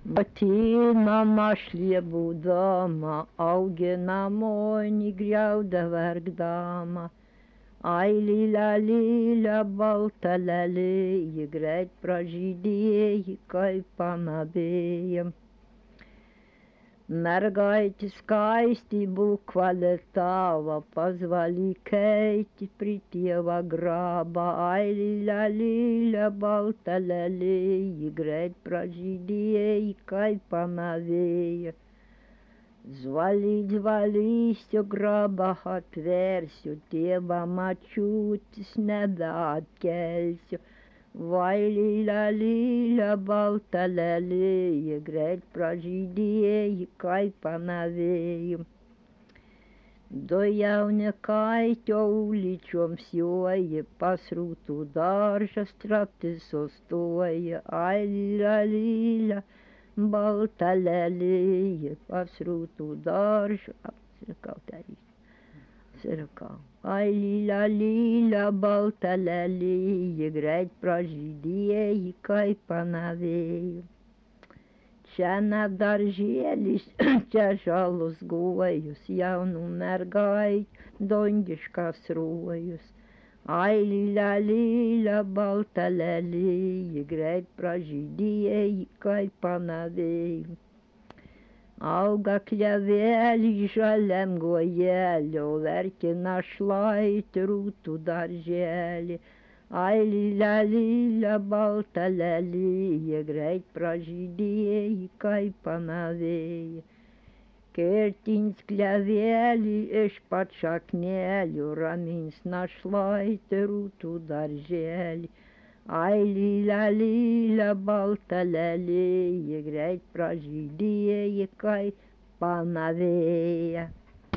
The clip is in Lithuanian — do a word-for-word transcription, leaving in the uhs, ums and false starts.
Motina šliebų dama, auginamo negriauda verkdama. Ai, lila, lila, balta lelija, greit pražydėjo, kaip panavėja. Mergaitė skaisti bukvaletava, pazvali keiti pri tėva graba. Ai, lila, lila, balta lelija, greit pražydėjo, kaip panavėja. Zvali, zvalysiu, grabą atversiu, tėvą mačiutis nebeatkelsiu. Vai, lila, lila, balta lelija, greit pražydėjo, kaip panavėja. Du jaunikaitio uličiom sjoja, pas rūtų daržą strapti sustoja. Ai, lila, lila, balta lelija, pas rūtų daržą, apsirikau darys, apsirikau. Ai, lila, lila, balta lelija, greit pražydėjo, kaip panavėja. Čia ne darželis, čia žalus gojus, jaunų mergaičių dangiškas rojus. Ai, lila, lila, balta lelija, greit pražydėjo, kaip panavėja. Auga klevėlis žaliam gojely, o verkia našlaitė rūtų daržely. Ai, lila, lila, balta lelija, greit pražydėjo, kaip panavėja. Kertins klevėlį iš pat šaknelių, ramins našlaitė rūtų daržely. Ai, lila, lila, balta lelija, greit pražydėjo, kaip panavėja.